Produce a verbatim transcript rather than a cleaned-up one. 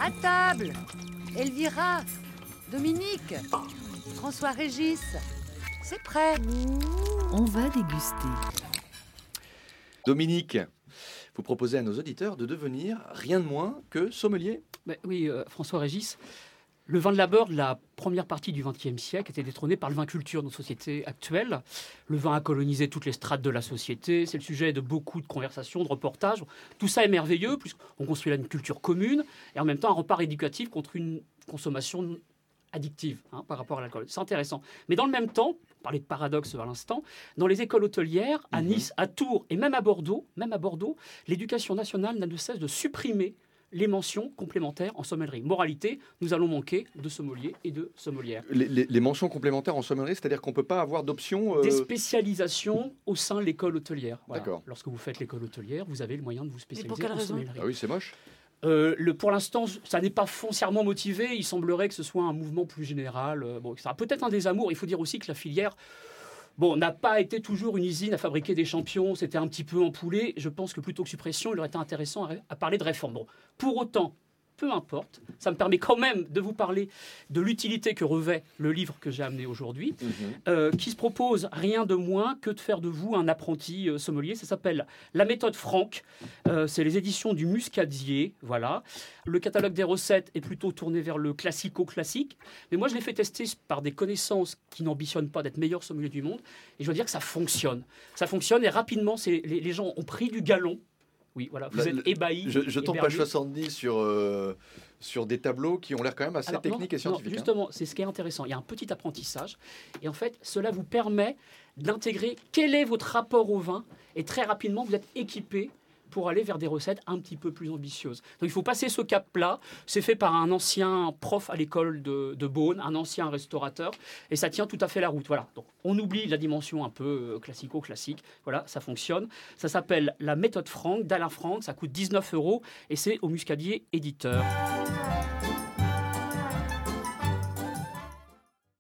À table, Elvira, Dominique, François-Régis, c'est prêt. On va déguster. Dominique, vous proposez à nos auditeurs de devenir rien de moins que sommelier. Ben oui, euh, François-Régis, le vin de labeur de la première partie du vingtième siècle était détrôné par le vin culture dans nos sociétés actuelles. Le vin a colonisé toutes les strates de la société. C'est le sujet de beaucoup de conversations, de reportages. Tout ça est merveilleux, puisqu'on construit là une culture commune et en même temps un repart éducatif contre une consommation addictive hein, par rapport à l'alcool. C'est intéressant. Mais dans le même temps, on parlait de paradoxe à l'instant, dans les écoles hôtelières, à Nice, à Tours et même à Bordeaux, même à Bordeaux, l'éducation nationale n'a de cesse de supprimer les mentions complémentaires en sommellerie. Moralité, nous allons manquer de sommeliers et de sommelières. Les, les, les mentions complémentaires en sommellerie, c'est-à-dire qu'on ne peut pas avoir d'options euh... Des spécialisations au sein de l'école hôtelière. Voilà. D'accord. Lorsque vous faites l'école hôtelière, vous avez le moyen de vous spécialiser pour quelle en raison sommellerie. Ah oui, c'est moche. Euh, le, pour l'instant, ça n'est pas foncièrement motivé. Il semblerait que ce soit un mouvement plus général. Euh, bon, ça peut-être un désamour. Il faut dire aussi que la filière bon, n'a pas été toujours une usine à fabriquer des champions. C'était un petit peu empoulé. Je pense que plutôt que suppression, il aurait été intéressant à, à parler de réforme. Bon, pour autant, peu importe, ça me permet quand même de vous parler de l'utilité que revêt le livre que j'ai amené aujourd'hui, mmh. euh, qui se propose rien de moins que de faire de vous un apprenti euh, sommelier. Ça s'appelle La méthode Franck. Euh, c'est les éditions du Muscadier. Voilà. Le catalogue des recettes est plutôt tourné vers le classico-classique. Mais moi, je l'ai fait tester par des connaissances qui n'ambitionnent pas d'être meilleurs sommeliers du monde. Et je dois dire que ça fonctionne. Ça fonctionne et rapidement, c'est, les, les gens ont pris du galon. Oui, voilà, vous la, êtes ébahis. Je, je tombe page soixante-dix sur, euh, sur des tableaux qui ont l'air quand même assez Alors, techniques non, et scientifiques. Non, justement, hein. C'est ce qui est intéressant. Il y a un petit apprentissage. Et en fait, cela vous permet d'intégrer quel est votre rapport au vin. Et très rapidement, vous êtes équipé pour aller vers des recettes un petit peu plus ambitieuses. Donc il faut passer ce cap-là. C'est fait par un ancien prof à l'école de, de Beaune, un ancien restaurateur, et ça tient tout à fait la route. Voilà. Donc on oublie la dimension un peu classico-classique. Voilà, ça fonctionne. Ça s'appelle La méthode Franck, d'Alain Franck. Ça coûte dix-neuf euros et c'est au Muscadier éditeur.